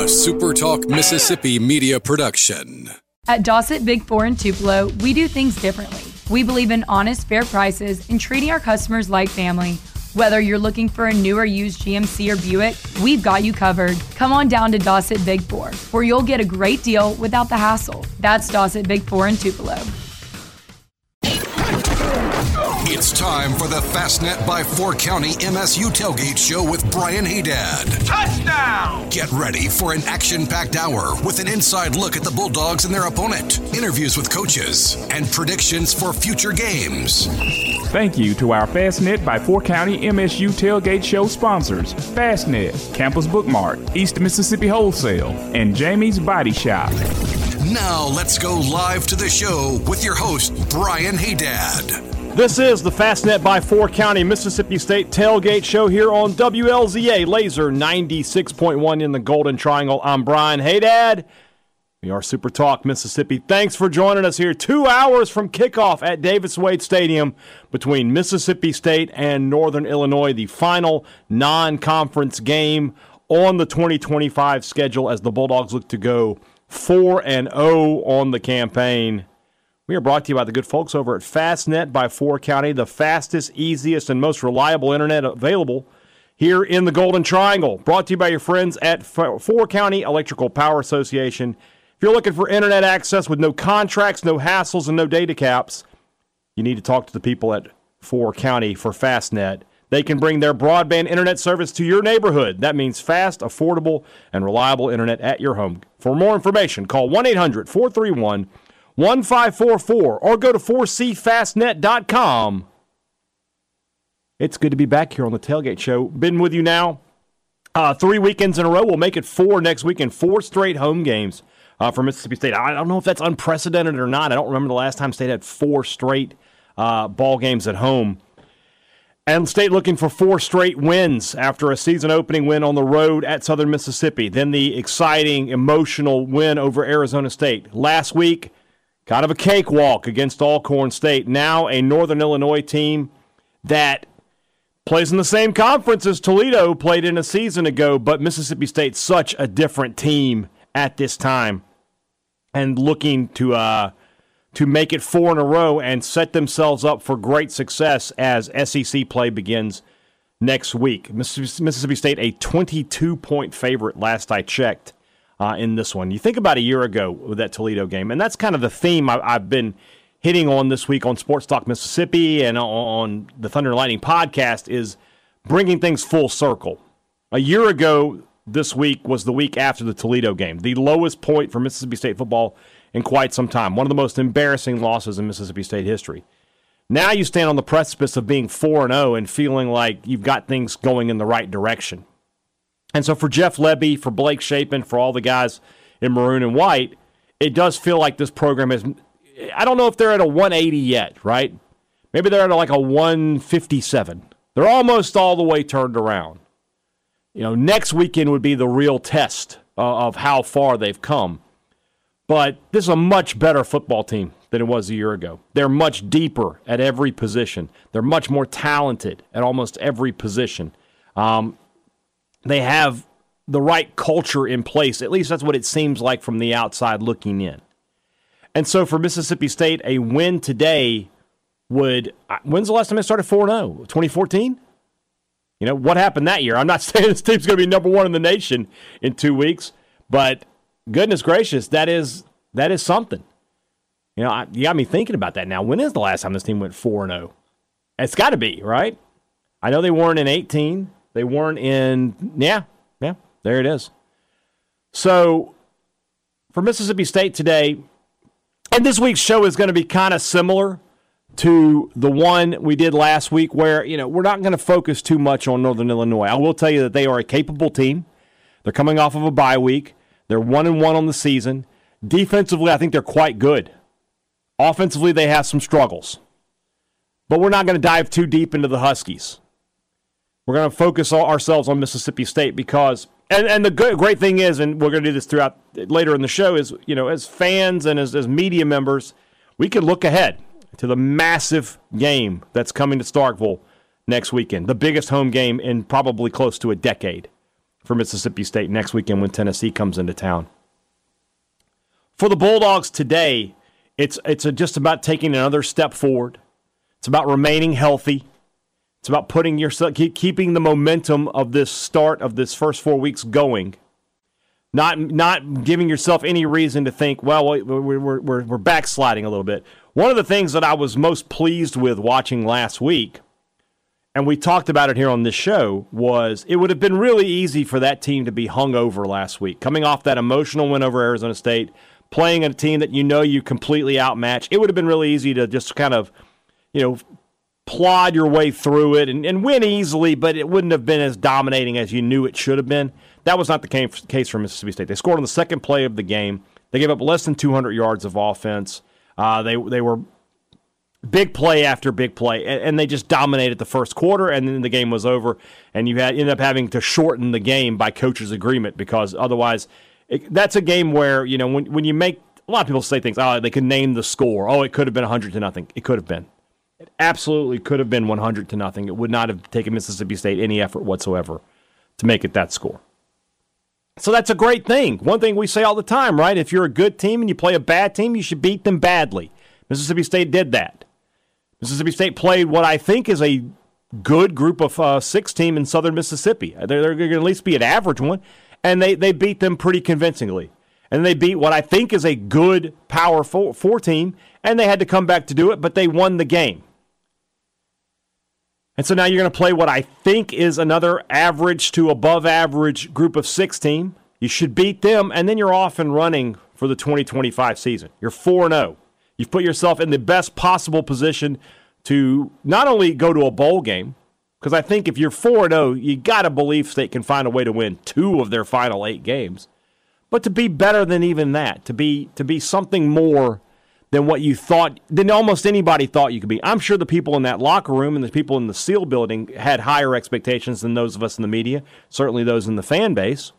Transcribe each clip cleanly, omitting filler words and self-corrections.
A SuperTalk Mississippi media production. At Dossett Big 4 in Tupelo, we do things differently. We believe in honest, fair prices and treating our customers like family. Whether you're looking for a new or used GMC or Buick, we've got you covered. Come on down to Dossett Big 4, where you'll get a great deal without the hassle. That's Dossett Big 4 in Tupelo. It's time for the Fastnet by 4 County MSU Tailgate Show with Brian Haydad. Touchdown! Get ready for an action-packed hour with an inside look at the Bulldogs and their opponent, interviews with coaches, and predictions for future games. Thank you to our Fastnet by 4 County MSU Tailgate Show sponsors, Fastnet, Campus Bookmart, East Mississippi Wholesale, and Jamie's Body Shop. Now let's go live to the show with your host, Brian Haydad. This is the Fastnet by 4 County Mississippi State Tailgate Show here on WLZA Laser 96.1 in the Golden Triangle. I'm Brian Haydad. We are Super Talk Mississippi. Thanks for joining us here 2 hours from kickoff at Davis Wade Stadium between Mississippi State and Northern Illinois, the final non-conference game on the 2025 schedule as the Bulldogs look to go 4-0 on the campaign. We are brought to you by the good folks over at Fastnet by 4 County, the fastest, easiest, and most reliable internet available here in the Golden Triangle. Brought to you by your friends at 4 County Electrical Power Association. If you're looking for internet access with no contracts, no hassles, and no data caps, you need to talk to the people at 4 County for Fastnet. They can bring their broadband internet service to your neighborhood. That means fast, affordable, and reliable internet at your home. For more information, call 1-800-431-1544 or go to 4cfastnet.com. It's good to be back here on the Tailgate Show. Been with you now 3 weekends in a row. We'll make it 4 next weekend, 4 straight home games for Mississippi State. I don't know if that's unprecedented or not. I don't remember the last time State had 4 straight ball games at home. And State looking for 4 straight wins after a season-opening win on the road at Southern Mississippi. Then the exciting, emotional win over Arizona State. Last week, kind of a cakewalk against Alcorn State. Now a Northern Illinois team that plays in the same conference as Toledo played in a season ago, but Mississippi State's such a different team at this time. And looking to make it 4 in a row and set themselves up for great success as SEC play begins next week. Mississippi State, a 22-point favorite last I checked in this one. You think about a year ago with that Toledo game, and that's kind of the theme I've been hitting on this week on Sports Talk Mississippi and on the Thunder and Lightning podcast is bringing things full circle. A year ago this week was the week after the Toledo game, the lowest point for Mississippi State football in quite some time. One of the most embarrassing losses in Mississippi State history. Now you stand on the precipice of being 4-0 and feeling like you've got things going in the right direction. And so for Jeff Lebby, for Blake Shapen, for all the guys in maroon and white, it does feel like this program is, I don't know if they're at a 180 yet, right? Maybe they're at like a 157. They're almost all the way turned around. You know, next weekend would be the real test of how far they've come. But this is a much better football team than it was a year ago. They're much deeper at every position. They're much more talented at almost every position. They have the right culture in place. At least that's what it seems like from the outside looking in. And so for Mississippi State, a win today would... When's the last time they started 4-0? 2014? You know, what happened that year? I'm not saying this team's going to be number 1 in the nation in 2 weeks, but... Goodness gracious, that is something. You know, you got me thinking about that now. When is the last time this team went 4-0? It's got to be, right? I know they weren't in 18. They weren't in, yeah, there it is. So, for Mississippi State today, and this week's show is going to be kind of similar to the one we did last week where, you know, we're not going to focus too much on Northern Illinois. I will tell you that they are a capable team. They're coming off of a bye week. They're 1-1 on the season. Defensively, I think they're quite good. Offensively, they have some struggles. But we're not going to dive too deep into the Huskies. We're going to focus ourselves on Mississippi State because, and the great thing is, and we're going to do this throughout later in the show, is, you know, as fans and as media members, we can look ahead to the massive game that's coming to Starkville next weekend, the biggest home game in probably close to a decade for Mississippi State next weekend when Tennessee comes into town. For the Bulldogs today, it's just about taking another step forward. It's about remaining healthy. It's about keeping the momentum of this start of this first 4 weeks going. Not giving yourself any reason to think, well, we're backsliding a little bit. One of the things that I was most pleased with watching last week, and we talked about it here on this show, was it would have been really easy for that team to be hungover last week, coming off that emotional win over Arizona State, playing a team that you completely outmatched. It would have been really easy to just kind of, plod your way through it and win easily, but it wouldn't have been as dominating as you knew it should have been. That was not the case for Mississippi State. They scored on the second play of the game. They gave up less than 200 yards of offense. They were big play after big play, and they just dominated the first quarter, and then the game was over, and you ended up having to shorten the game by coach's agreement because otherwise that's a game where, when you make – a lot of people say things, they could name the score. Oh, it could have been 100-0. It could have been. It absolutely could have been 100-0. It would not have taken Mississippi State any effort whatsoever to make it that score. So that's a great thing. One thing we say all the time, right? If you're a good team and you play a bad team, you should beat them badly. Mississippi State did that. Mississippi State played what I think is a good group of 6 team in southern Mississippi. They're going to at least be an average one, and they beat them pretty convincingly. And they beat what I think is a good Power 4 team, and they had to come back to do it, but they won the game. And so now you're going to play what I think is another average to above average group of 6 team. You should beat them, and then you're off and running for the 2025 season. You're 4-0. You've put yourself in the best possible position to not only go to a bowl game, because I think if you're 4-0, you got to believe State can find a way to win 2 of their final 8 games, but to be better than even that, to be something more than what you thought, than almost anybody thought you could be. I'm sure the people in that locker room and the people in the SEAL building had higher expectations than those of us in the media, certainly those in the fan base.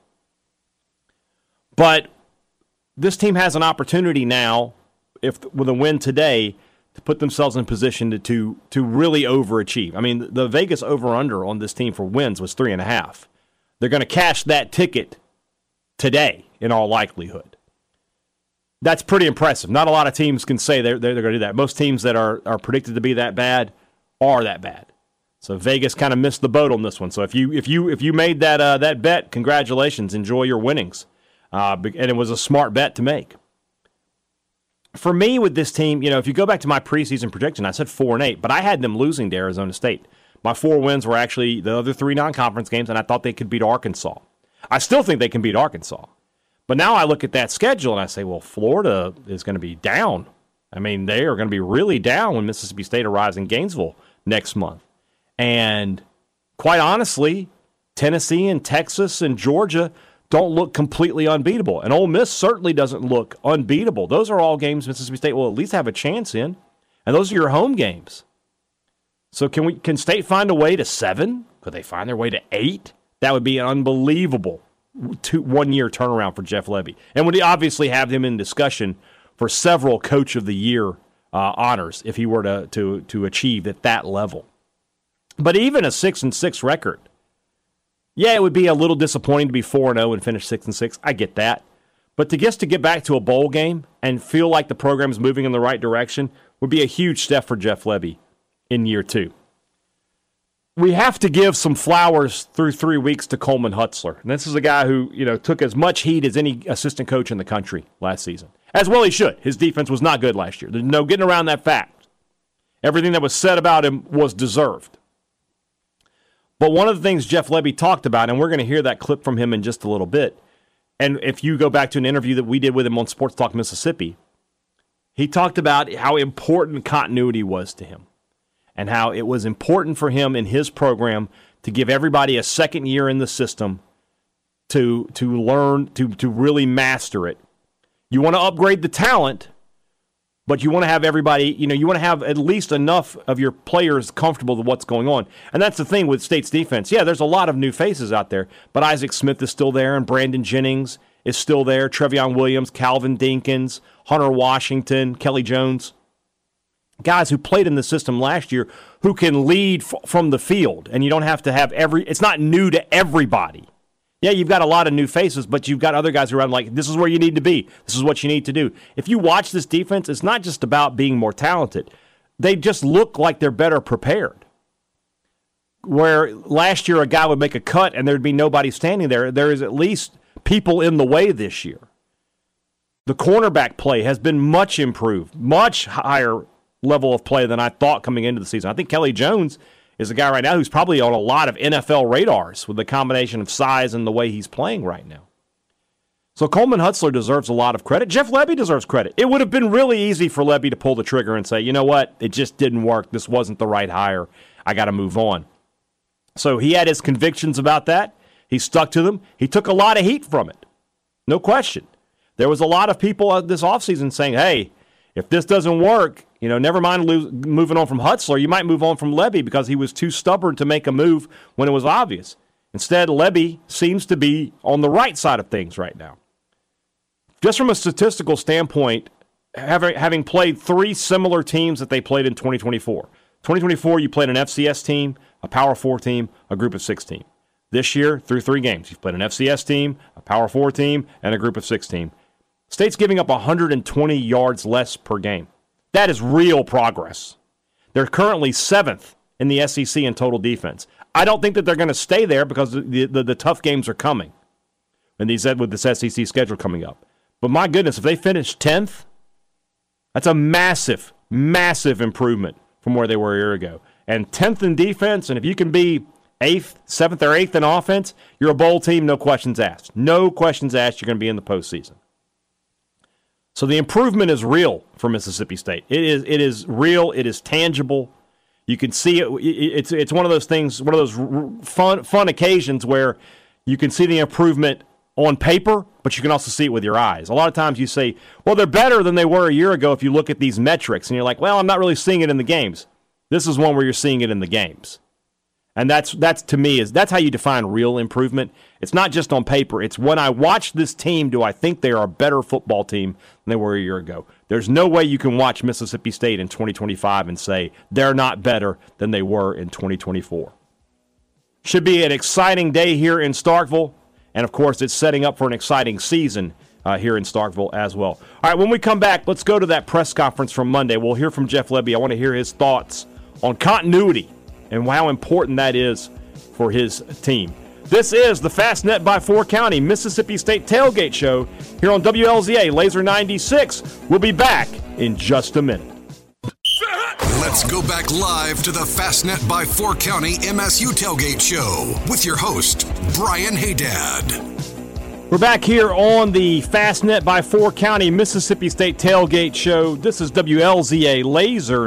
But this team has an opportunity now, with a win today, to put themselves in position to really overachieve. I mean, the Vegas over-under on this team for wins was 3.5. They're going to cash that ticket today, in all likelihood. That's pretty impressive. Not a lot of teams can say they're going to do that. Most teams that are predicted to be that bad are that bad. So Vegas kind of missed the boat on this one. So if you made that bet, congratulations. Enjoy your winnings. And it was a smart bet to make. For me with this team, if you go back to my preseason prediction, I said 4-8, but I had them losing to Arizona State. My 4 wins were actually the other 3 non-conference games, and I thought they could beat Arkansas. I still think they can beat Arkansas. But now I look at that schedule and I say, well, Florida is going to be down. I mean, they are going to be really down when Mississippi State arrives in Gainesville next month. And quite honestly, Tennessee and Texas and Georgia don't look completely unbeatable. And Ole Miss certainly doesn't look unbeatable. Those are all games Mississippi State will at least have a chance in. And those are your home games. So can State find a way to 7? Could they find their way to 8? That would be an unbelievable 1-year turnaround for Jeff Lebby, and would obviously have him in discussion for several Coach of the Year honors if he were to achieve at that level. But even a 6-6 record, it would be a little disappointing to be 4-0 and finish 6-6. I get that, but to get back to a bowl game and feel like the program is moving in the right direction would be a huge step for Jeff Lebby in year 2. We have to give some flowers through 3 weeks to Coleman Hutzler. And this is a guy who, took as much heat as any assistant coach in the country last season. As well he should. His defense was not good last year. There's no getting around that fact. Everything that was said about him was deserved. But one of the things Jeff Lebby talked about, and we're going to hear that clip from him in just a little bit, and if you go back to an interview that we did with him on Sports Talk Mississippi, he talked about how important continuity was to him. And how it was important for him in his program to give everybody a second year in the system to learn, to really master it. You want to upgrade the talent, but you want to have everybody, you want to have at least enough of your players comfortable with what's going on. And that's the thing with State's defense. Yeah, there's a lot of new faces out there, but Isaac Smith is still there, and Brandon Jennings is still there, Trevion Williams, Calvin Dinkins, Hunter Washington, Kelly Jones. Guys who played in the system last year who can lead from the field, and you don't have to have it's not new to everybody. Yeah, you've got a lot of new faces, but you've got other guys around like, this is where you need to be. This is what you need to do. If you watch this defense, it's not just about being more talented. They just look like they're better prepared. Where last year a guy would make a cut and there'd be nobody standing there, there is at least people in the way this year. The cornerback play has been much improved, much higher level of play than I thought coming into the season. I think Kelly Jones is a guy right now who's probably on a lot of NFL radars with the combination of size and the way he's playing right now. So Coleman Hutzler deserves a lot of credit. Jeff Lebby deserves credit. It would have been really easy for Lebby to pull the trigger and say, you know what, it just didn't work. This wasn't the right hire. I got to move on. So he had his convictions about that. He stuck to them. He took a lot of heat from it. No question. There was a lot of people this offseason saying, hey, if this doesn't work, never mind moving on from Hutzler, you might move on from Lebby because he was too stubborn to make a move when it was obvious. Instead, Lebby seems to be on the right side of things right now. Just from a statistical standpoint, having played three similar teams that they played in 2024. 2024, you played an FCS team, a Power 4 team, a Group of 6 team. This year, through 3 games, you've played an FCS team, a Power 4 team, and a Group of 6 team. State's giving up 120 yards less per game. That is real progress. They're currently 7th in the SEC in total defense. I don't think that they're going to stay there because the tough games are coming and with this SEC schedule coming up. But my goodness, if they finish 10th, that's a massive, massive improvement from where they were a year ago. And 10th in defense, and if you can be 8th, 7th, or 8th in offense, you're a bowl team, no questions asked. No questions asked, you're going to be in the postseason. So the improvement is real for Mississippi State. It is real. It is tangible. You can see it. It's one of those things, one of those fun occasions where you can see the improvement on paper, but you can also see it with your eyes. A lot of times you say, well, they're better than they were a year ago if you look at these metrics. And you're like, well, I'm not really seeing it in the games. This is one where you're seeing it in the games. And that's to me, that's how you define real improvement. It's not just on paper. It's when I watch this team, do I think they are a better football team than they were a year ago? There's no way you can watch Mississippi State in 2025 and say they're not better than they were in 2024. Should be an exciting day here in Starkville. And, of course, it's setting up for an exciting season here in Starkville as well. All right, when we come back, let's go to that press conference from Monday. We'll hear from Jeff Lebby. I want to hear his thoughts on continuity and how important that is for his team. This is the Fastnet by 4 County Mississippi State Tailgate Show here on WLZA Laser 96. We'll be back in just a minute. Let's go back live to the Fastnet by 4 County MSU Tailgate Show with your host, Brian Haydad. We're back here on the Fastnet by 4 County Mississippi State Tailgate Show. This is WLZA Laser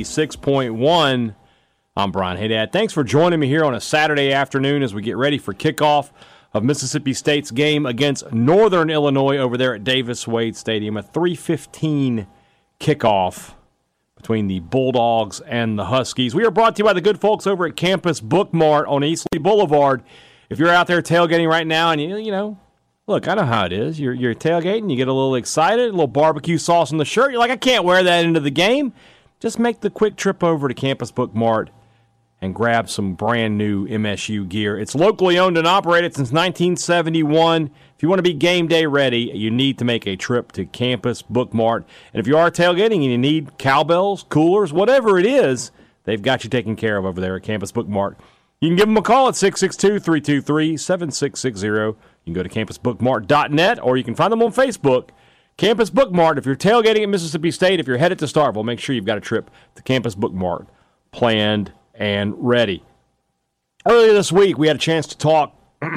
96.1. I'm Brian Haydad. Thanks for joining me here on a Saturday afternoon as we get ready for kickoff of Mississippi State's game against Northern Illinois over there at Davis-Wade Stadium. A 3:15 kickoff between the Bulldogs and the Huskies. We are brought to you by the good folks over at Campus Book Mart on Eastleigh Boulevard. If you're out there tailgating right now and you know, look, I know how it is. You're tailgating, you get a little excited, a little barbecue sauce on the shirt. You're like, I can't wear that into the game. Just make the quick trip over to Campus Book Mart and grab some brand new MSU gear. It's locally owned and operated since 1971. If you want to be game day ready, you need to make a trip to Campus Book Mart. And if you are tailgating and you need cowbells, coolers, whatever it is, they've got you taken care of over there at Campus Book Mart. You can give them a call at 662-323-7660. You can go to campusbookmart.net, or you can find them on Facebook. Campus Book Mart. If you're tailgating at Mississippi State, if you're headed to Starkville, make sure you've got a trip to Campus Book Mart planned and ready. Earlier this week, we had a chance to talk,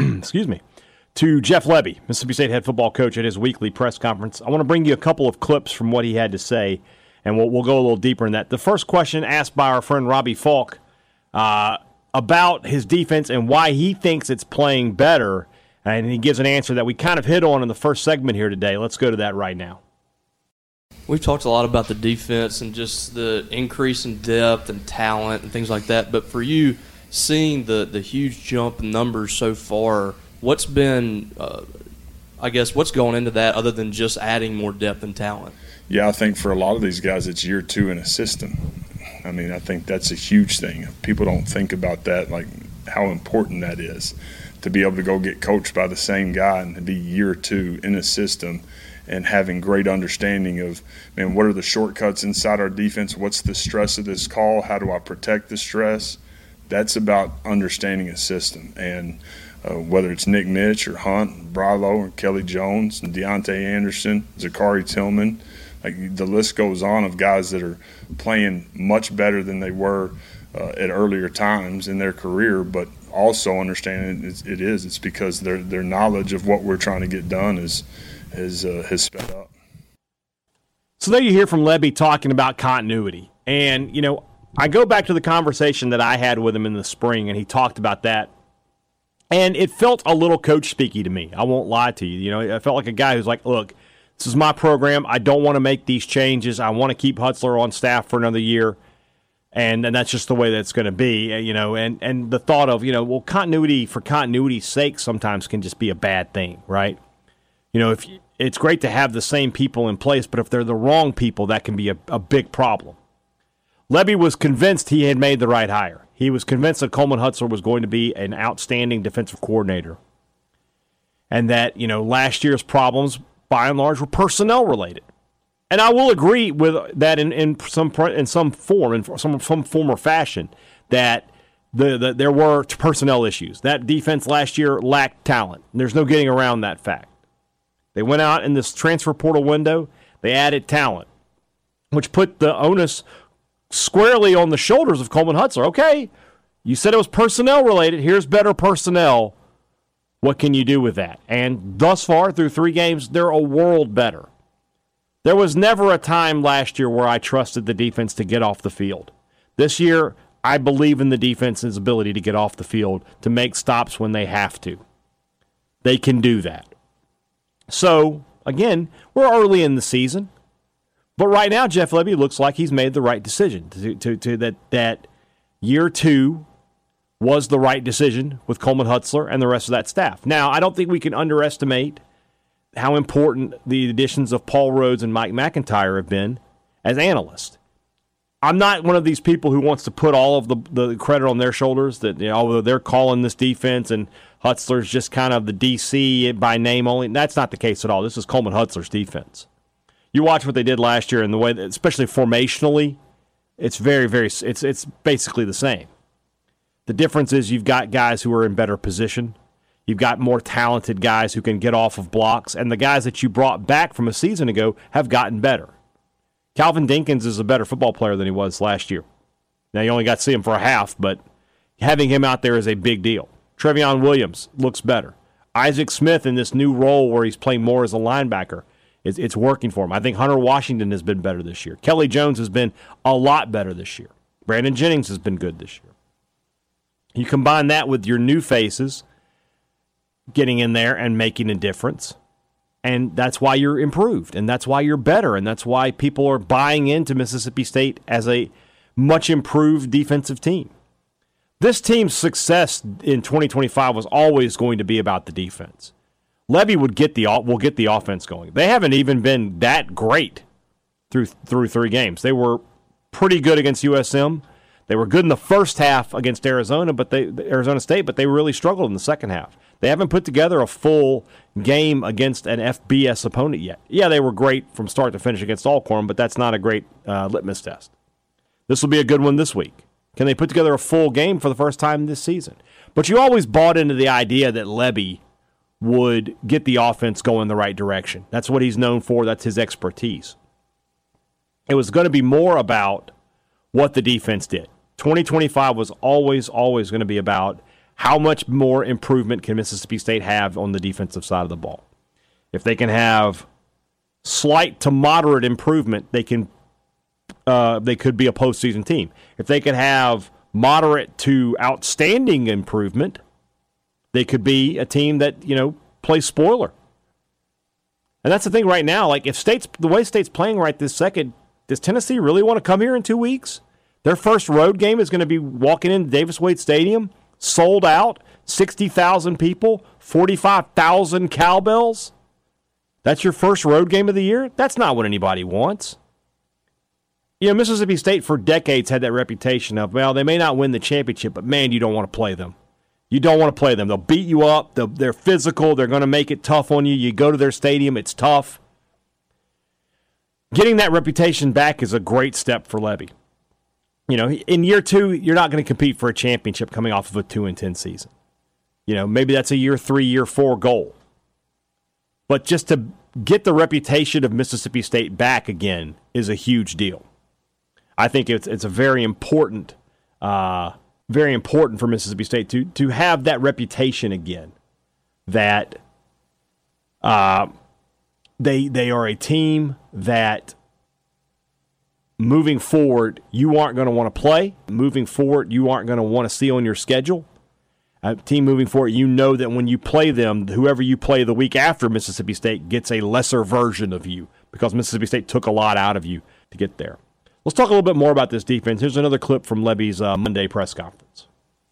to Jeff Lebby, Mississippi State head football coach, at his weekly press conference. I want to bring you a couple of clips from what he had to say, and we'll go a little deeper in that. The first question asked by our friend Robbie Falk about his defense and why he thinks it's playing better, and he gives an answer that we kind of hit on in the first segment here today. Let's go to that right now. We've talked a lot about the defense and just the increase in depth and talent and things like that. But for you, seeing the huge jump in numbers so far, what's been, what's going into that other than just adding more depth and talent? Yeah, I think for a lot of these guys, it's year 2 in a system. I mean, I think that's a huge thing. People don't think about that, like how important that is. to be able to go get coached by the same guy and to be year 2 in a system and having great understanding of, man, what are the shortcuts inside our defense? What's the stress of this call? How do I protect the stress? That's about understanding a system. And whether it's Nick Mitch or Hunt, Bravo, or Kelly Jones, and Deontay Anderson, Zachary Tillman, like the list goes on of guys that are playing much better than they were at earlier times in their career, but also understanding it's because their knowledge of what we're trying to get done has sped up. So there you hear from Lebby talking about continuity. And, I go back to the conversation that I had with him in the spring, and he talked about that. And it felt a little coach-speaky to me. I won't lie to you. I felt like a guy who's like, look, this is my program. I don't want to make these changes. I want to keep Hutzler on staff for another year. And that's just the way that's going to be, and the thought of, continuity for continuity's sake sometimes can just be a bad thing, right? If it's great to have the same people in place, but if they're the wrong people, that can be a big problem. Lebby was convinced he had made the right hire. He was convinced that Coleman Hutzler was going to be an outstanding defensive coordinator. And that, last year's problems, by and large, were personnel related. And I will agree with that in some form or fashion, that there were personnel issues. That defense last year lacked talent. There's no getting around that fact. They went out in this transfer portal window. They added talent, which put the onus squarely on the shoulders of Coleman Hutzler. Okay, you said it was personnel related. Here's better personnel. What can you do with that? And thus far, through 3 games, they're a world better. There was never a time last year where I trusted the defense to get off the field. This year, I believe in the defense's ability to get off the field, to make stops when they have to. They can do that. So, again, we're early in the season. But right now, Jeff Lebby looks like he's made the right decision. That year 2 was the right decision with Coleman Hutzler and the rest of that staff. Now, I don't think we can underestimate how important the additions of Paul Rhodes and Mike McIntyre have been as analysts. I'm not one of these people who wants to put all of the credit on their shoulders, that they're calling this defense and Hutzler's just kind of the DC by name only. That's not the case at all. This is Coleman Hutzler's defense. You watch what they did last year and the way, especially formationally, it's very, very, it's basically the same. The difference is you've got guys who are in better position. You've got more talented guys who can get off of blocks, and the guys that you brought back from a season ago have gotten better. Calvin Dinkins is a better football player than he was last year. Now, you only got to see him for a half, but having him out there is a big deal. Trevion Williams looks better. Isaac Smith in this new role where he's playing more as a linebacker, it's working for him. I think Hunter Washington has been better this year. Kelly Jones has been a lot better this year. Brandon Jennings has been good this year. You combine that with your new faces getting in there and making a difference, and that's why you're improved, and that's why you're better, and that's why people are buying into Mississippi State as a much improved defensive team. This team's success in 2025 was always going to be about the defense. Lebby will get the offense going. They haven't even been that great through 3 games. They were pretty good against USM. They were good in the first half against Arizona State, but they really struggled in the second half. They haven't put together a full game against an FBS opponent yet. Yeah, they were great from start to finish against Alcorn, but that's not a great litmus test. This will be a good one this week. Can they put together a full game for the first time this season? But you always bought into the idea that Lebby would get the offense going the right direction. That's what he's known for. That's his expertise. It was going to be more about what the defense did. 2025 was always going to be about how much more improvement can Mississippi State have on the defensive side of the ball. If they can have slight to moderate improvement, they could be a postseason team. If they could have moderate to outstanding improvement, they could be a team that, plays spoiler. And that's the thing right now. Like, if the way State's playing right this second, does Tennessee really want to come here in 2 weeks? Their first road game is going to be walking into Davis-Wade Stadium, sold out, 60,000 people, 45,000 cowbells. That's your first road game of the year? That's not what anybody wants. Mississippi State for decades had that reputation of, well, they may not win the championship, but man, you don't want to play them. You don't want to play them. They'll beat you up. They're physical. They're going to make it tough on you. You go to their stadium, it's tough. Getting that reputation back is a great step for Lebby. In year 2, you're not going to compete for a championship coming off of a 2-10 season. Maybe that's a year 3, year 4 goal. But just to get the reputation of Mississippi State back again is a huge deal. I think it's a very important for Mississippi State to have that reputation again, that they are a team that moving forward you aren't going to want to play. Moving forward you aren't going to want to see on your schedule. A team moving forward, that when you play them, whoever you play the week after Mississippi State gets a lesser version of you because Mississippi State took a lot out of you to get there. Let's talk a little bit more about this defense. Here's another clip from Lebby's Monday press conference.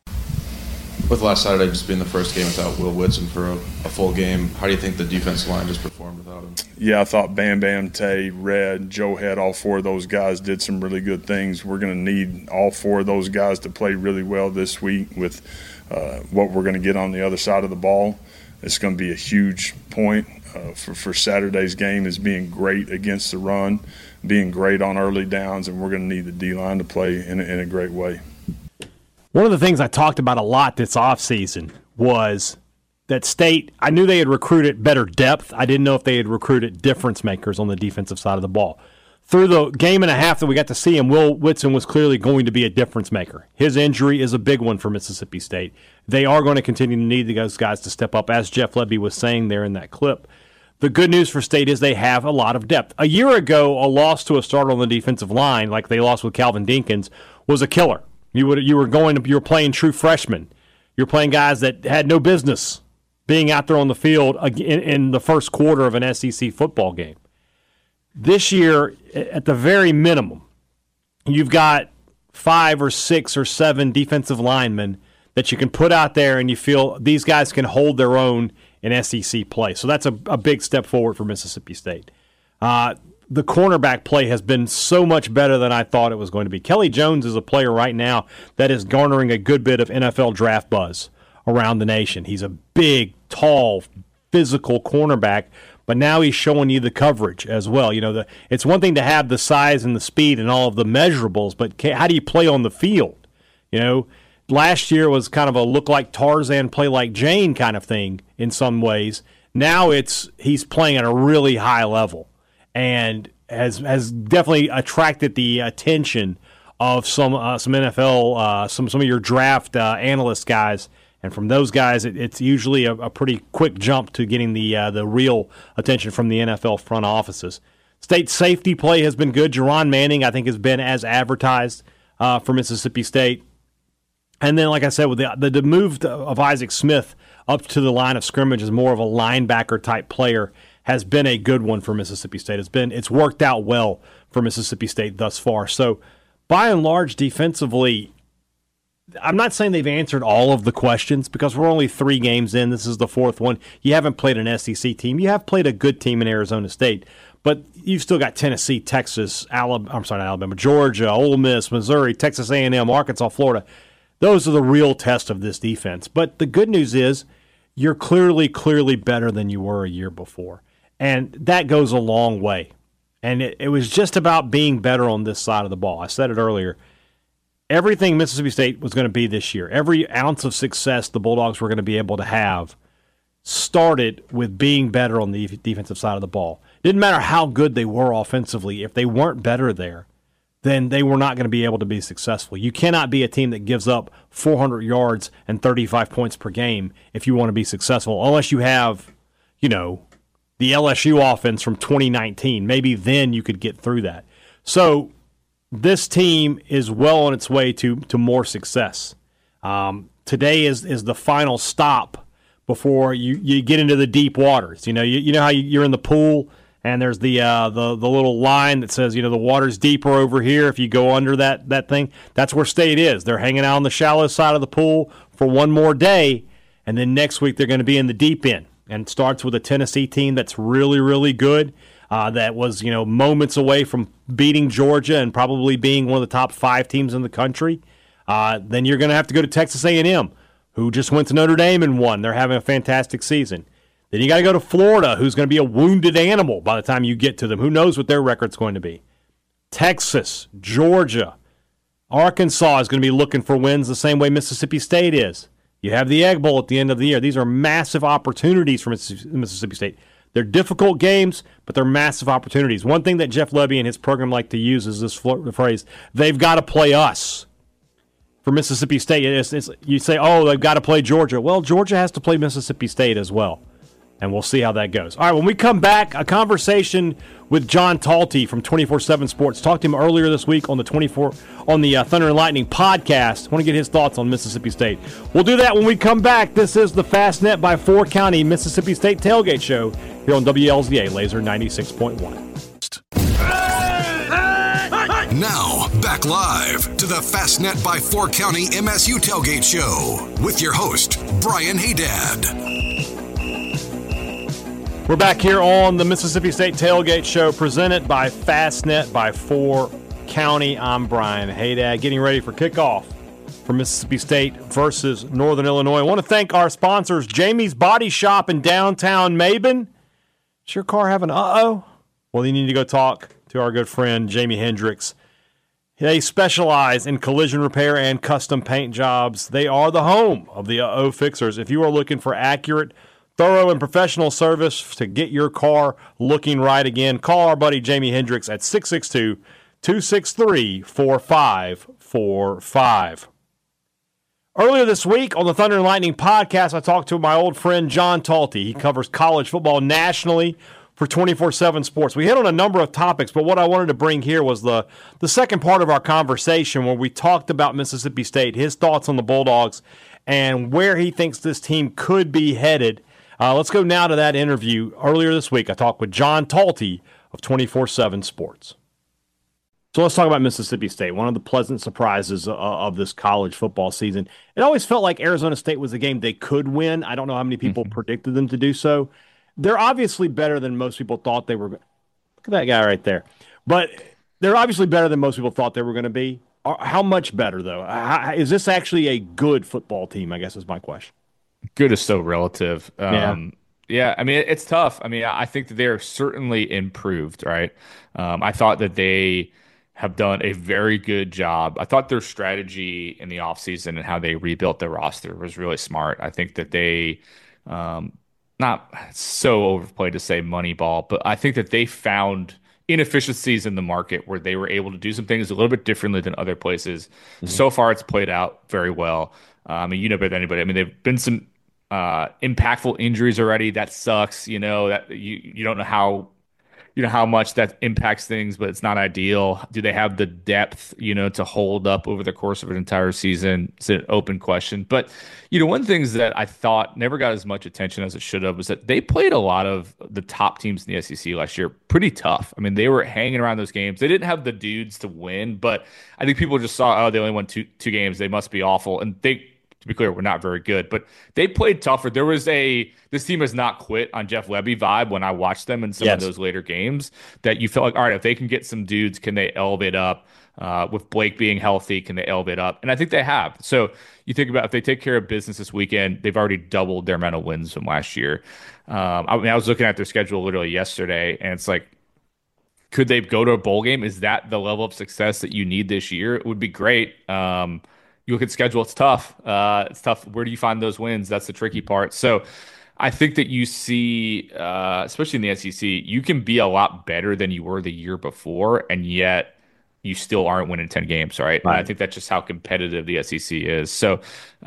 With last Saturday just being the first game without Will Whitson for a full game, how do you think the defensive line just performed without him? Yeah, I thought Bam Bam, Tay, Red, Joe Head, all 4 of those guys did some really good things. We're going to need all 4 of those guys to play really well this week with what we're going to get on the other side of the ball. It's going to be a huge point for Saturday's game is being great against the run, being great on early downs, and we're going to need the D-line to play in a great way. One of the things I talked about a lot this offseason was that State, I knew they had recruited better depth. I didn't know if they had recruited difference makers on the defensive side of the ball. Through the game and a half that we got to see him, Will Whitson was clearly going to be a difference maker. His injury is a big one for Mississippi State. They are going to continue to need those guys to step up, as Jeff Lebby was saying there in that clip. The good news for State is they have a lot of depth. A year ago, a loss to a starter on the defensive line, like they lost with Calvin Dinkins, was a killer. You were playing true freshmen. You're playing guys that had no business being out there on the field in the first quarter of an SEC football game. This year, at the very minimum, you've got 5 or 6 or 7 defensive linemen that you can put out there and you feel these guys can hold their own in SEC play. So that's a big step forward for Mississippi State. The cornerback play has been so much better than I thought it was going to be. Kelly Jones is a player right now that is garnering a good bit of NFL draft buzz around the nation. He's a big, tall, physical cornerback, but now he's showing you the coverage as well. It's one thing to have the size and the speed and all of the measurables, but how do you play on the field? Last year was kind of a look like Tarzan, play like Jane kind of thing in some ways. Now he's playing at a really high level and has definitely attracted the attention of some NFL, some of your draft analyst guys. And from those guys, it's usually a pretty quick jump to getting the real attention from the NFL front offices. State safety play has been good. Jerron Manning, I think, has been as advertised for Mississippi State. And then, like I said, with the move of Isaac Smith up to the line of scrimmage as more of a linebacker-type player has been a good one for Mississippi State. It's worked out well for Mississippi State thus far. So, by and large, defensively, I'm not saying they've answered all of the questions because we're only 3 games in. This is the 4th one. You haven't played an SEC team. You have played a good team in Arizona State, but you've still got Tennessee, Texas, Alabama, Georgia, Ole Miss, Missouri, Texas A&M, Arkansas, Florida. Those are the real test of this defense. But the good news is you're clearly better than you were a year before, and that goes a long way. And it was just about being better on this side of the ball. I said it earlier. Everything Mississippi State was going to be this year, every ounce of success the Bulldogs were going to be able to have started with being better on the defensive side of the ball. It didn't matter how good they were offensively. If they weren't better there, then they were not going to be able to be successful. You cannot be a team that gives up 400 yards and 35 points per game if you want to be successful, unless you have, the LSU offense from 2019. Maybe then you could get through that. So this team is well on its way to more success. Today is the final stop before you get into the deep waters. You know how you're in the pool and there's the little line that says, the water's deeper over here if you go under that thing. That's where State is. They're hanging out on the shallow side of the pool for one more day, and then next week they're going to be in the deep end. And it starts with a Tennessee team that's really, really good. That was, moments away from beating Georgia and probably being one of the top 5 teams in the country. Then you're going to have to go to Texas A&M, who just went to Notre Dame and won. They're having a fantastic season. Then you got to go to Florida, who's going to be a wounded animal by the time you get to them. Who knows what their record's going to be? Texas, Georgia, Arkansas is going to be looking for wins the same way Mississippi State is. You have the Egg Bowl at the end of the year. These are massive opportunities for Mississippi State. They're difficult games, but they're massive opportunities. One thing that Jeff Lebby and his program like to use is this phrase, they've got to play us. For Mississippi State, you say, oh, they've got to play Georgia. Well, Georgia has to play Mississippi State as well. And we'll see how that goes. All right, when we come back, a conversation with John Talty from 24/7 Sports. Talked to him earlier this week on the Thunder and Lightning podcast. I want to get his thoughts on Mississippi State. We'll do that when we come back. This is the Fastnet by 4 County Mississippi State Tailgate Show here on WLZA Laser 96.1. Now, back live to the Fastnet by 4 County MSU Tailgate Show with your host, Brian Haydad. We're back here on the Mississippi State Tailgate Show presented by Fastnet by 4 County. I'm Brian Haydad, getting ready for kickoff for Mississippi State versus Northern Illinois. I want to thank our sponsors, Jamie's Body Shop in downtown Mabin. Is your car having uh-oh? Well, you need to go talk to our good friend, Jamie Hendricks. They specialize in collision repair and custom paint jobs. They are the home of the uh-oh fixers. If you are looking for accurate, thorough, and professional service to get your car looking right again, call our buddy Jamie Hendricks at 662-263-4545. Earlier this week on the Thunder and Lightning podcast, I talked to my old friend John Talty. He covers college football nationally for 24/7 Sports. We hit on a number of topics, but what I wanted to bring here was the second part of our conversation where we talked about Mississippi State, his thoughts on the Bulldogs, and where he thinks this team could be headed. Let's go now to that interview. Earlier this week, I talked with John Talty of 24/7 Sports. So let's talk about Mississippi State, one of the pleasant surprises of this college football season. It always felt like Arizona State was a game they could win. I don't know how many people predicted them to do so. They're obviously better than most people thought they were. Look at that guy right there. But they're obviously better than most people thought they were going to be. How much better, though? Is this actually a good football team, I guess is my question. Good is so relative. Yeah, I mean, it's tough. I mean, I think that they're certainly improved, right? I thought that they have done a very good job. I thought their strategy in the offseason and how they rebuilt their roster was really smart. I think that they, not so overplayed to say Moneyball, but I think that they found inefficiencies in the market where they were able to do some things a little bit differently than other places. So far, it's played out very well. I mean, you know better than anybody. I mean, there've been some impactful injuries already. That sucks. You know that you don't know how much that impacts things, but it's not ideal. Do they have the depth, to hold up over the course of an entire season? It's an open question. But one of the things that I thought never got as much attention as it should have was that they played a lot of the top teams in the SEC last year pretty tough. I mean, they were hanging around those games. They didn't have the dudes to win, but I think people just saw, oh, they only won two games. They must be awful. And they, to be clear, were not very good, but they played tougher. There was this team has not quit on Jeff Lebby vibe when I watched them in some of those later games, that you felt like, all right, if they can get some dudes, can they elevate up? With Blake being healthy, can they elevate up? And I think they have. So you think about if they take care of business this weekend, they've already doubled their amount of wins from last year. I was looking at their schedule literally yesterday, and it's like, could they go to a bowl game? Is that the level of success that you need this year? It would be great. You look at schedule, it's tough. It's tough. Where do you find those wins? That's the tricky part. So I think that you see, especially in the SEC, you can be a lot better than you were the year before, and yet you still aren't winning 10 games, right? And I think that's just how competitive the SEC is. So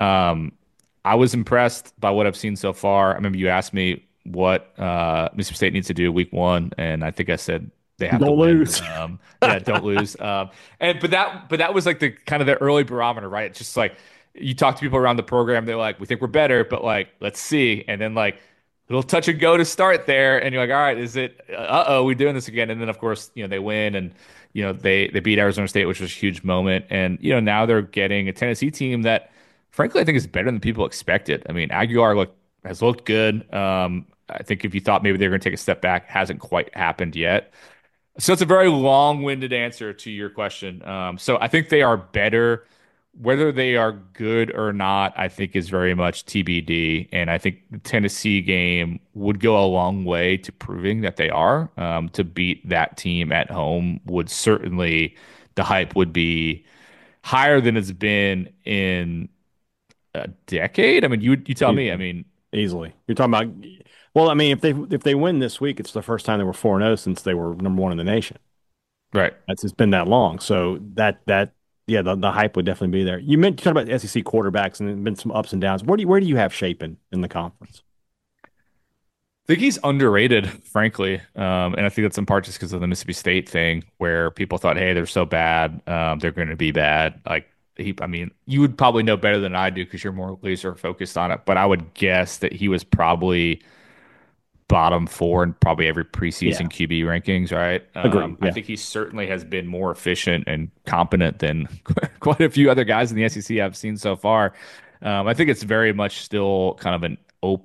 I was impressed by what I've seen so far. I remember you asked me what Mississippi State needs to do week 1, and I think I said they have to lose. Don't lose. But that was like the kind of the early barometer, right? It's just like you talk to people around the program, they're like, we think we're better, but like, let's see. And then like little touch and go to start there, and you're like, all right, is it? We're doing this again. And then of course, they win, and they beat Arizona State, which was a huge moment. And now they're getting a Tennessee team that, frankly, I think is better than people expected. I mean, Aguilar has looked good. I think if you thought maybe they were going to take a step back, hasn't quite happened yet. So it's a very long-winded answer to your question. So I think they are better Whether they are good or not, I think is very much TBD. And I think the Tennessee game would go a long way to proving that they are. To beat that team at home would certainly, the hype would be higher than it's been in a decade. I mean, you tell me. I mean, easily. You're talking about. Well, I mean, if they win this week, it's the first time they were 4-0 since they were number one in the nation. right. It's been that long. So yeah, the hype would definitely be there. You talked about SEC quarterbacks and there's been some ups and downs. Where do you have Shapen in the conference? I think he's underrated, frankly, and I think that's in part just because of the Mississippi State thing, where people thought, "Hey, they're so bad, they're going to be bad." Like I mean, you would probably know better than I do because you're more laser focused on it. But I would guess that he was probably bottom four in probably every preseason QB rankings, right? Agreed. I think he certainly has been more efficient and competent than quite a few other guys in the SEC I've seen so far. I think it's very much still kind of an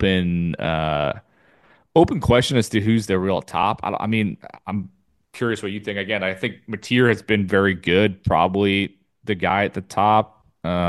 open question as to who's the real top. I mean, I'm curious what you think. Again, I think Mateer has been very good, probably the guy at the top.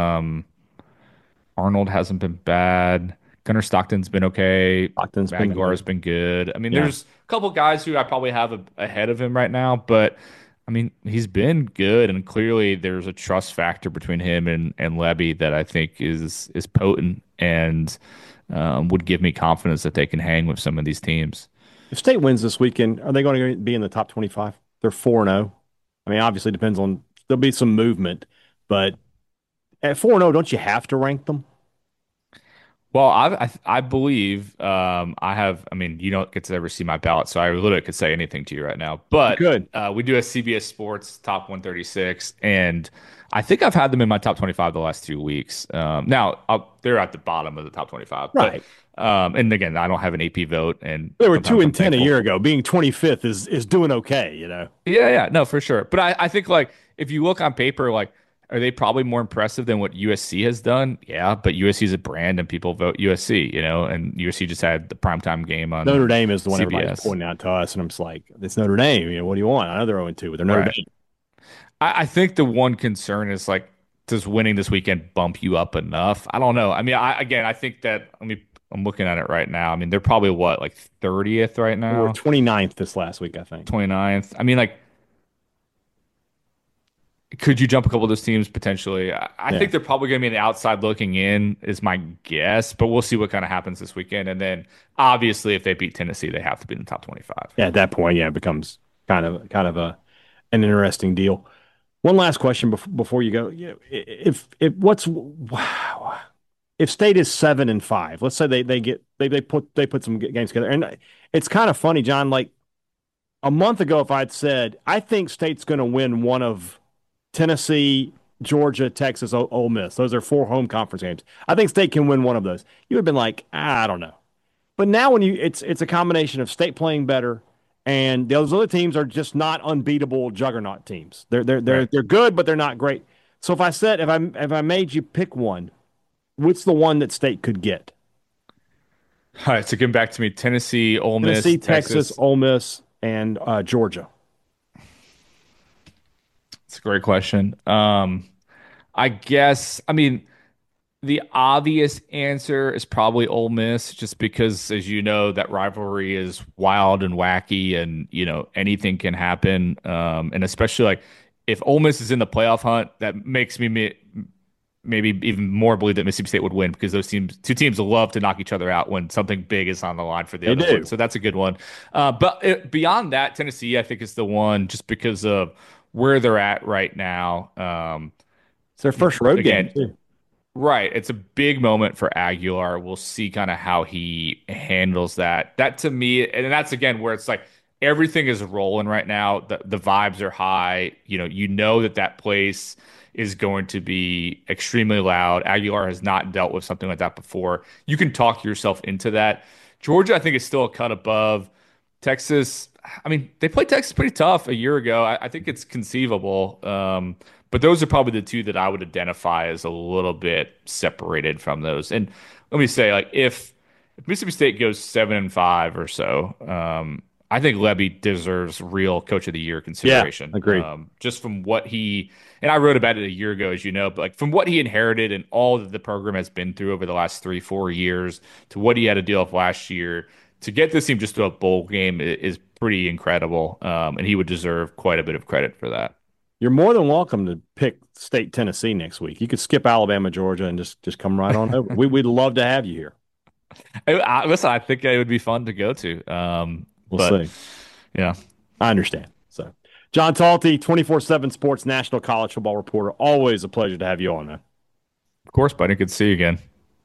Arnold hasn't been bad. Gunnar Stockton's been okay. Aguilar has been good. I mean, there's a couple guys who I probably have ahead of him right now, but I mean, he's been good, and clearly there's a trust factor between him and Lebby that I think is potent and would give me confidence that they can hang with some of these teams. If State wins this weekend, are they going to be in the top 25? They're 4-0. I mean, obviously depends on there'll be some movement, but at 4-0, don't you have to rank them? Well, I believe I have. I mean, you don't get to ever see my ballot, so I literally could say anything to you right now. But good. We do a CBS Sports top 136, and I think I've had them in my top 25 the last 2 weeks. Now they're at the bottom of the top 25, right? But, and again, I don't have an AP vote, and they were 2-10 a year ago. Being 25th is doing okay, you know. Yeah, no, for sure. But I think like if you look on paper, like. Are they probably more impressive than what USC has done? Yeah, but USC is a brand and people vote USC, you know, and USC just had the primetime game on Notre Dame is the one CBS. Everybody's pointing out to us, and I'm just like, it's Notre Dame. You know, what do you want? I know they're 0-2, but they're Notre Dame. I think the one concern is like, does winning this weekend bump you up enough? I don't know. I mean, I think that, I'm looking at it right now. I mean, they're probably like 30th right now? Or 29th this last week, I think. 29th. I mean, like, could you jump a couple of those teams potentially? I think they're probably going to be on the outside looking in, is my guess. But we'll see what kind of happens this weekend. And then, obviously, if they beat Tennessee, they have to be in the top 25. Yeah, at that point, it becomes kind of an interesting deal. One last question before you go. If State is 7-5, let's say they put some games together, and it's kind of funny, John. Like a month ago, if I'd said I think State's going to win one of Tennessee, Georgia, Texas, Ole Miss. Those are 4 home conference games. I think State can win one of those. You would have been like, I don't know. But now when it's a combination of State playing better and those other teams are just not unbeatable juggernaut teams. They're good, but they're not great. So if I made you pick one, what's the one that State could get? All right, so getting back to me, Tennessee, Ole Miss, Texas, Ole Miss, and Georgia. It's a great question. I guess, the obvious answer is probably Ole Miss, just because, as you know, that rivalry is wild and wacky, and anything can happen. And especially like if Ole Miss is in the playoff hunt, that makes me maybe even more believe that Mississippi State would win, because those two teams love to knock each other out when something big is on the line for the other one. So that's a good one. But beyond that, Tennessee, I think, is the one, just because of where they're at right now. It's their first road game too. Right. It's a big moment for Aguilar. We'll see kind of how he handles that. That, to me, and that's again where it's like everything is rolling right now. The vibes are high. You know that place is going to be extremely loud. Aguilar has not dealt with something like that before. You can talk yourself into that. Georgia, I think, is still a cut above. Texas, they played Texas pretty tough a year ago. I think it's conceivable. But those are probably the two that I would identify as a little bit separated from those. And let me say, like, if Mississippi State goes 7-5 or so, I think Lebby deserves real Coach of the Year consideration. Yeah, agreed. Just from what and I wrote about it a year ago, as you know, but like from what he inherited and all that the program has been through over the last 3-4 years to what he had to deal with last year, to get this team just to a bowl game is pretty incredible. And he would deserve quite a bit of credit for that. You're more than welcome to pick State Tennessee next week. You could skip Alabama, Georgia, and just come right on over. We'd love to have you here. Listen, I think it would be fun to go to. We'll see. Yeah. I understand. So, John Talty, 24/7 Sports National College Football Reporter. Always a pleasure to have you on, man. Of course, buddy. Good to see you again.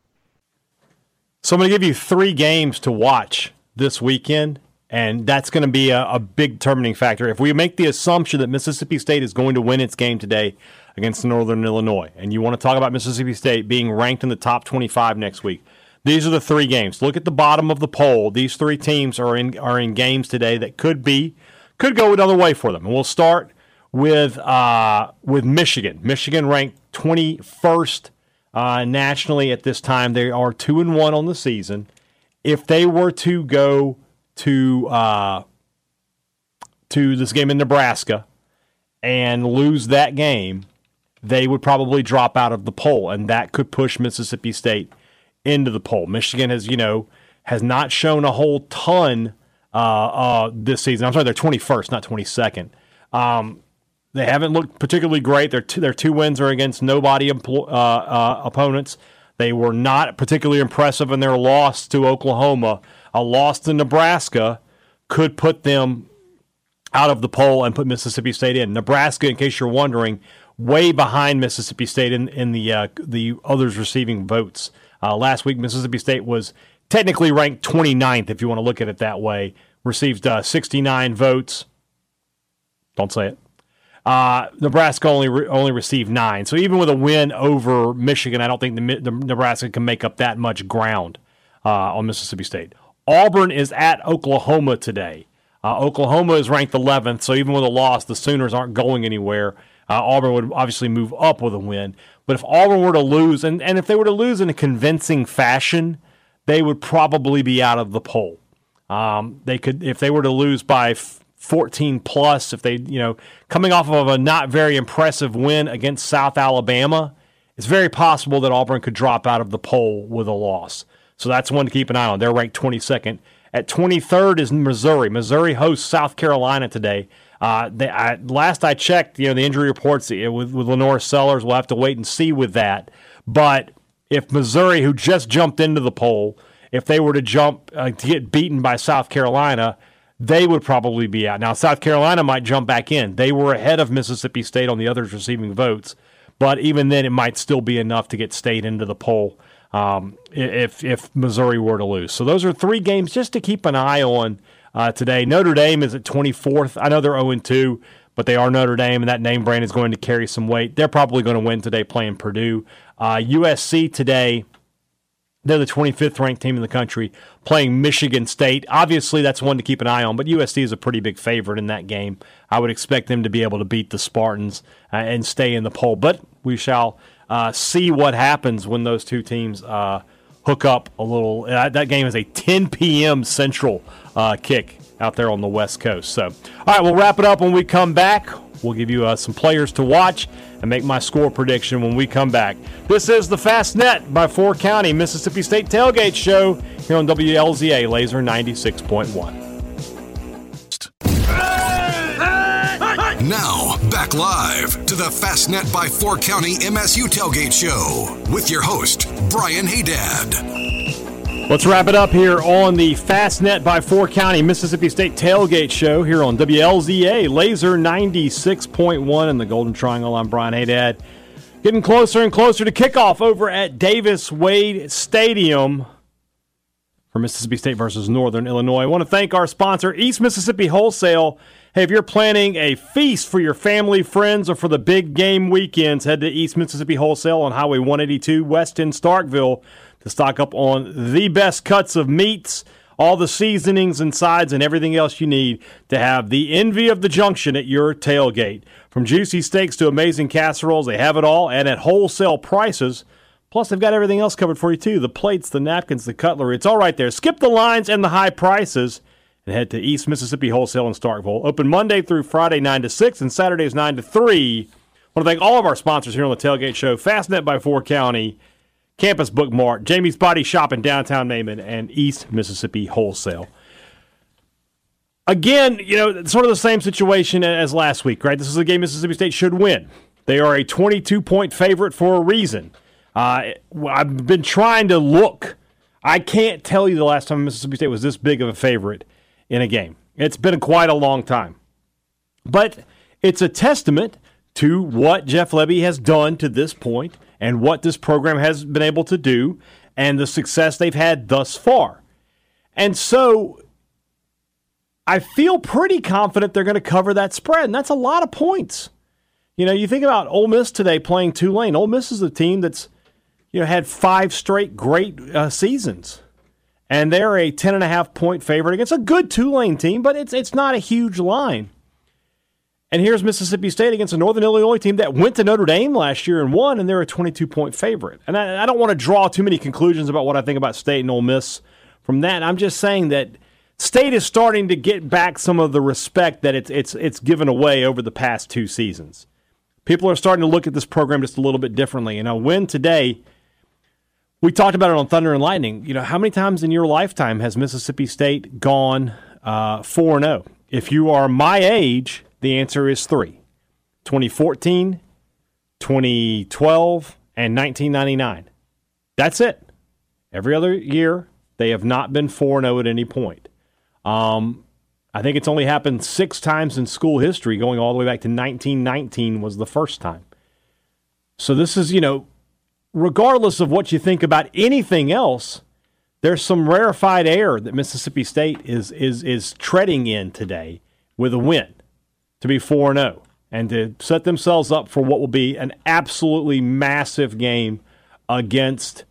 So I'm going to give you 3 games to watch this weekend, and that's going to be a big determining factor. If we make the assumption that Mississippi State is going to win its game today against Northern Illinois, and you want to talk about Mississippi State being ranked in the top 25 next week, these are the 3 games. Look at the bottom of the poll. These 3 teams are in games today that could go another way for them. And we'll start with Michigan. Michigan ranked 21st nationally at this time. They are 2-1 on the season. If they were to go to this game in Nebraska and lose that game, they would probably drop out of the poll, and that could push Mississippi State into the poll. Michigan has not shown a whole ton this season. I'm sorry, they're 21st, not 22nd. They haven't looked particularly great. Their 2 wins are against nobody opponents. They were not particularly impressive in their loss to Oklahoma. A loss to Nebraska could put them out of the poll and put Mississippi State in. Nebraska, in case you're wondering, way behind Mississippi State in the others receiving votes. Last week, Mississippi State was technically ranked 29th, if you want to look at it that way. Received 69 votes. Don't say it. Nebraska only received 9. So even with a win over Michigan, I don't think the Nebraska can make up that much ground on Mississippi State. Auburn is at Oklahoma today. Oklahoma is ranked 11th, so even with a loss, the Sooners aren't going anywhere. Auburn would obviously move up with a win. But if Auburn were to lose, and if they were to lose in a convincing fashion, they would probably be out of the poll. They could, if they were to lose by 14 plus, if they, coming off of a not very impressive win against South Alabama, it's very possible that Auburn could drop out of the poll with a loss. So that's one to keep an eye on. They're ranked 22nd. At 23rd is Missouri. Missouri hosts South Carolina today. Last I checked, the injury reports with Lenore Sellers, we'll have to wait and see with that. But if Missouri, who just jumped into the poll, if they were to to get beaten by South Carolina, they would probably be out. Now, South Carolina might jump back in. They were ahead of Mississippi State on the others receiving votes. But even then, it might still be enough to get State into the poll if Missouri were to lose. So those are 3 games just to keep an eye on today. Notre Dame is at 24th. I know they're 0-2, but they are Notre Dame, and that name brand is going to carry some weight. They're probably going to win today playing Purdue. USC today, they're the 25th ranked team in the country, playing Michigan State. Obviously, that's one to keep an eye on, but USC is a pretty big favorite in that game. I would expect them to be able to beat the Spartans and stay in the poll. But we shall see what happens when those 2 teams hook up a little. That game is a 10 p.m. Central kick out there on the West Coast. So, all right, we'll wrap it up when we come back. We'll give you some players to watch and make my score prediction when we come back. This is the Fast Net by 4 County Mississippi State Tailgate Show here on WLZA Laser 96.1. Now, back live to the Fastnet by 4 County MSU Tailgate Show with your host, Brian Haydad. Let's wrap it up here on the Fastnet by 4 County Mississippi State Tailgate Show here on WLZA Laser 96.1 in the Golden Triangle. I'm Brian Haydad. Getting closer and closer to kickoff over at Davis Wade Stadium for Mississippi State versus Northern Illinois. I want to thank our sponsor, East Mississippi Wholesale. Hey, if you're planning a feast for your family, friends, or for the big game weekends, head to East Mississippi Wholesale on Highway 182 west in Starkville to stock up on the best cuts of meats, all the seasonings and sides, and everything else you need to have the envy of the junction at your tailgate. From juicy steaks to amazing casseroles, they have it all, and at wholesale prices. Plus, they've got everything else covered for you, too. The plates, the napkins, the cutlery. It's all right there. Skip the lines and the high prices and head to East Mississippi Wholesale in Starkville. Open Monday through Friday 9 to 6 and Saturdays 9 to 3. I want to thank all of our sponsors here on the Tailgate Show, Fastnet by 4 County, Campus Bookmart, Jamie's Body Shop in downtown Maimon, and East Mississippi Wholesale. Again, sort of the same situation as last week, right? This is a game Mississippi State should win. They are a 22-point favorite for a reason. I've been trying to look. I can't tell you the last time Mississippi State was this big of a favorite in a game. It's been quite a long time. But it's a testament to what Jeff Lebby has done to this point and what this program has been able to do and the success they've had thus far. And so I feel pretty confident they're going to cover that spread, and that's a lot of points. You think about Ole Miss today playing Tulane. Ole Miss is a team that's had 5 straight great seasons, and they're a 10.5-point favorite against a good Tulane team, but it's not a huge line. And here's Mississippi State against a Northern Illinois team that went to Notre Dame last year and won, and they're a 22-point favorite. And I don't want to draw too many conclusions about what I think about State and Ole Miss from that. I'm just saying that State is starting to get back some of the respect that it's given away over the past 2 seasons. People are starting to look at this program just a little bit differently. And a win today, we talked about it on Thunder and Lightning. How many times in your lifetime has Mississippi State gone 4-0? If you are my age, the answer is 3. 2014, 2012, and 1999. That's it. Every other year, they have not been 4-0 at any point. I think it's only happened 6 times in school history, going all the way back to 1919 was the first time. So this is, regardless of what you think about anything else, there's some rarefied air that Mississippi State is treading in today with a win to be 4-0 and to set themselves up for what will be an absolutely massive game against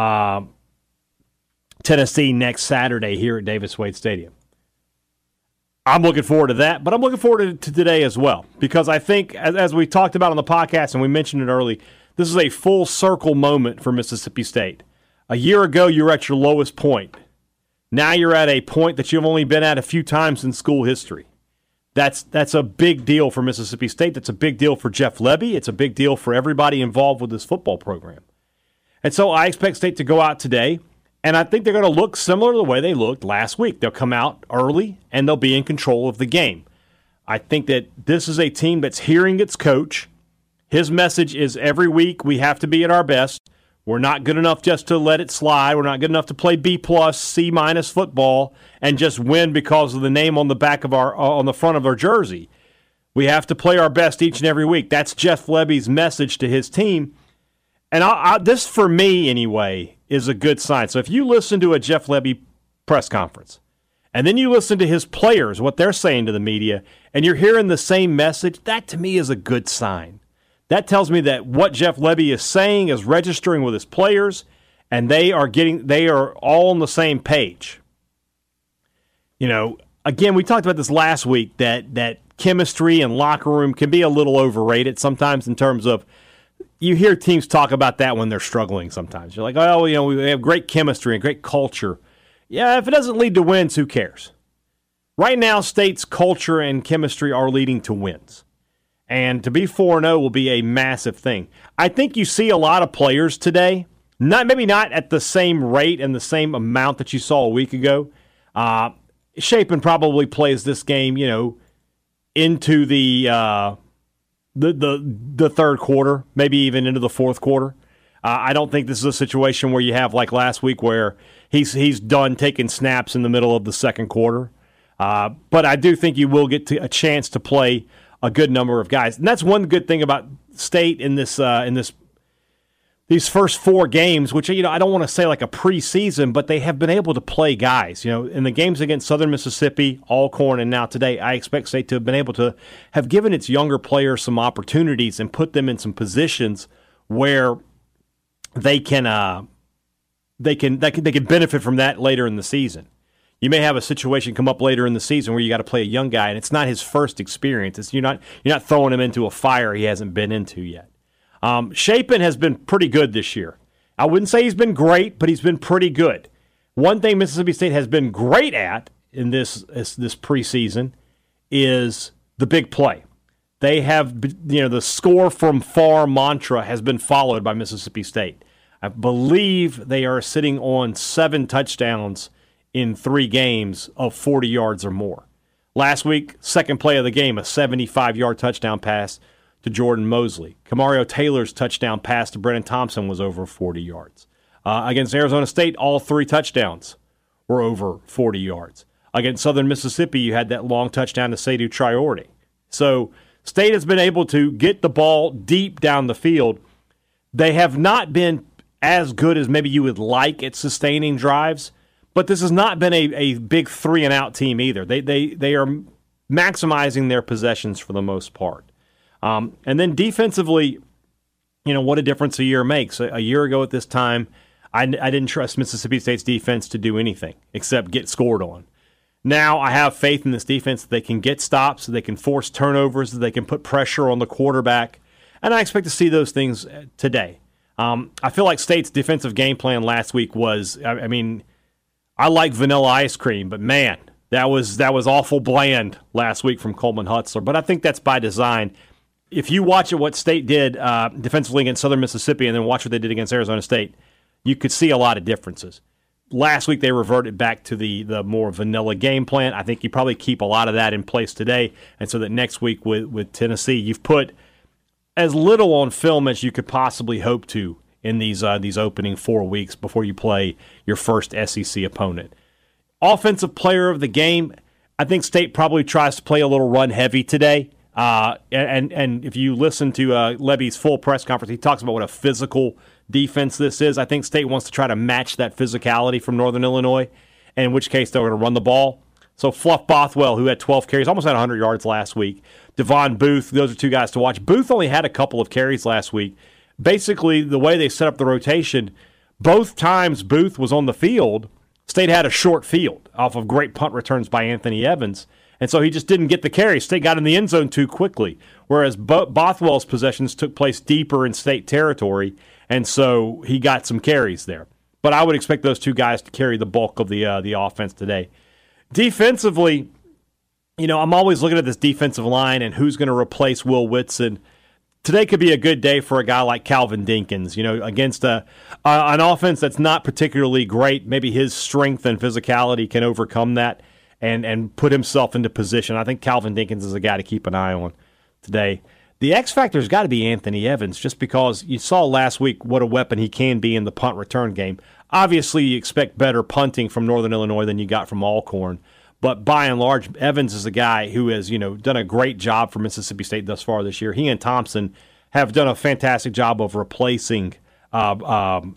Tennessee next Saturday here at Davis Wade Stadium. I'm looking forward to that, but I'm looking forward to today as well because I think, as we talked about on the podcast and we mentioned it early, this is a full circle moment for Mississippi State. A year ago, you were at your lowest point. Now you're at a point that you've only been at a few times in school history. That's a big deal for Mississippi State. That's a big deal for Jeff Lebby. It's a big deal for everybody involved with this football program. And so I expect State to go out today, and I think they're going to look similar to the way they looked last week. They'll come out early, and they'll be in control of the game. I think that this is a team that's hearing its coach. His message is every week we have to be at our best. We're not good enough just to let it slide. We're not good enough to play B+, C- football and just win because of the name on the back of on the front of our jersey. We have to play our best each and every week. That's Jeff Lebby's message to his team. And this, for me anyway, is a good sign. So if you listen to a Jeff Lebby press conference, and then you listen to his players, what they're saying to the media, and you're hearing the same message, that to me is a good sign. That tells me that what Jeff Lebby is saying is registering with his players, and they are all on the same page. Again, we talked about this last week, that chemistry and locker room can be a little overrated sometimes in terms of, you hear teams talk about that when they're struggling sometimes. You're like, we have great chemistry and great culture. Yeah, if it doesn't lead to wins, who cares? Right now, State's culture and chemistry are leading to wins. And to be 4-0 will be a massive thing. I think you see a lot of players today, maybe not at the same rate and the same amount that you saw a week ago. Shapen probably plays this game, into the third quarter, maybe even into the fourth quarter. I don't think this is a situation where you have like last week where he's done taking snaps in the middle of the second quarter. But I do think you will get a chance to play a good number of guys, and that's one good thing about State in these first 4 games, which I don't want to say like a preseason, but they have been able to play guys. In the games against Southern Mississippi, Alcorn, and now today, I expect State to have been able to have given its younger players some opportunities and put them in some positions where they can benefit from that later in the season. You may have a situation come up later in the season where you got to play a young guy, and it's not his first experience. You're not throwing him into a fire he hasn't been into yet. Shapen has been pretty good this year. I wouldn't say he's been great, but he's been pretty good. One thing Mississippi State has been great at in this preseason is the big play. They have, the score from far mantra has been followed by Mississippi State. I believe they are sitting on 7 touchdowns in 3 games of 40 yards or more. Last week, second play of the game, a 75-yard touchdown pass to Jordan Mosley. Kamario Taylor's touchdown pass to Brennan Thompson was over 40 yards. Against Arizona State, all 3 touchdowns were over 40 yards. Against Southern Mississippi, you had that long touchdown to Seydou Traoré. So State has been able to get the ball deep down the field. They have not been as good as maybe you would like at sustaining drives, but this has not been a big 3-and-out team either. They are maximizing their possessions for the most part. And then defensively, what a difference a year makes. A year ago at this time, I didn't trust Mississippi State's defense to do anything except get scored on. Now I have faith in this defense that they can get stops, that they can force turnovers, that they can put pressure on the quarterback, and I expect to see those things today. I feel like State's defensive game plan last week was, I like vanilla ice cream, but man, that was awful bland last week from Coleman Hutzler. But I think that's by design. If you watch what State did defensively against Southern Mississippi and then watch what they did against Arizona State, you could see a lot of differences. Last week they reverted back to the more vanilla game plan. I think you probably keep a lot of that in place today, and so that next week with Tennessee, you've put as little on film as you could possibly hope to in these opening 4 weeks before you play your first SEC opponent. Offensive player of the game, I think State probably tries to play a little run heavy today. And if you listen to Levy's full press conference, he talks about what a physical defense this is. I think State wants to try to match that physicality from Northern Illinois, and in which case they're going to run the ball. So Fluff Bothwell, who had 12 carries, almost had 100 yards last week. Devon Booth, those are 2 guys to watch. Booth only had a couple of carries last week. Basically, the way they set up the rotation, both times Booth was on the field, State had a short field off of great punt returns by Anthony Evans. And so he just didn't get the carry. State got in the end zone too quickly, whereas Bothwell's possessions took place deeper in State territory, and so he got some carries there. But I would expect those 2 guys to carry the bulk of the offense today. Defensively, I'm always looking at this defensive line and who's going to replace Will Whitson. Today could be a good day for a guy like Calvin Dinkins, against an offense that's not particularly great. Maybe his strength and physicality can overcome that and put himself into position. I think Calvin Dinkins is a guy to keep an eye on today. The X factor's got to be Anthony Evans, just because you saw last week what a weapon he can be in the punt return game. Obviously, you expect better punting from Northern Illinois than you got from Alcorn, but by and large, Evans is a guy who has done a great job for Mississippi State thus far this year. He and Thompson have done a fantastic job of replacing Mario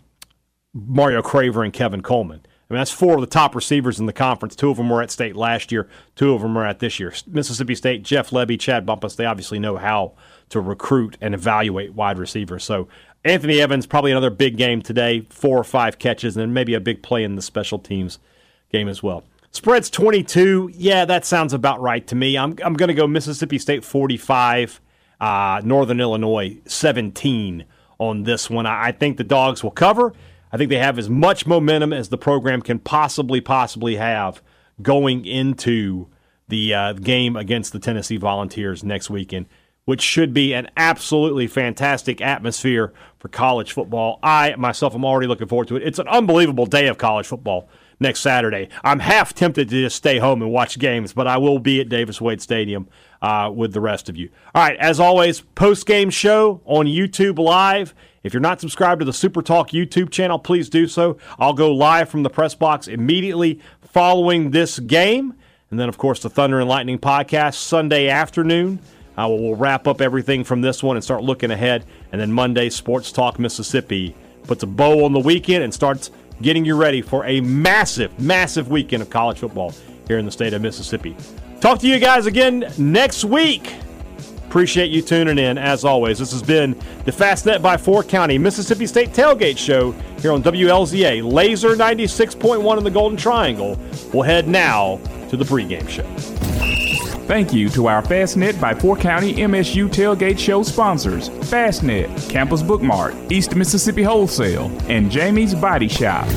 Craver and Kevin Coleman. That's 4 of the top receivers in the conference. 2 of them were at State last year. 2 of them are at this year. Mississippi State, Jeff Levy, Chad Bumpus, they obviously know how to recruit and evaluate wide receivers. So Anthony Evans, probably another big game today, 4 or 5 catches, and then maybe a big play in the special teams game as well. Spread's 22. Yeah, that sounds about right to me. I'm going to go Mississippi State 45, Northern Illinois 17 on this one. I think the Dogs will cover. I think they have as much momentum as the program can possibly have going into the game against the Tennessee Volunteers next weekend, which should be an absolutely fantastic atmosphere for college football. I, myself, am already looking forward to it. It's an unbelievable day of college football next Saturday. I'm half tempted to just stay home and watch games, but I will be at Davis Wade Stadium with the rest of you. All right, as always, post-game show on YouTube Live. If you're not subscribed to the Super Talk YouTube channel, please do so. I'll go live from the press box immediately following this game. And then, of course, the Thunder and Lightning podcast Sunday afternoon. We'll wrap up everything from this one and start looking ahead. And then Monday, Sports Talk Mississippi puts a bow on the weekend and starts getting you ready for a massive, massive weekend of college football here in the state of Mississippi. Talk to you guys again next week. Appreciate you tuning in, as always. This has been the Fastnet by 4 County Mississippi State Tailgate Show here on WLZA, Laser 96.1 in the Golden Triangle. We'll head now to the pregame show. Thank you to our Fastnet by 4 County MSU Tailgate Show sponsors, Fastnet, Campus Bookmart, East Mississippi Wholesale, and Jamie's Body Shop.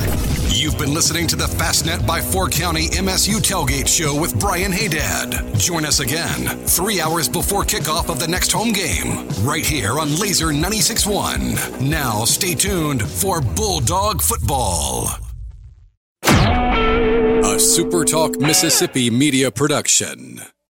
You've been listening to the Fastnet by 4 County MSU Tailgate Show with Brian Haydad. Join us again 3 hours before kickoff of the next home game, right here on Laser 96.1. Now stay tuned for Bulldog Football. A SuperTalk Mississippi media production.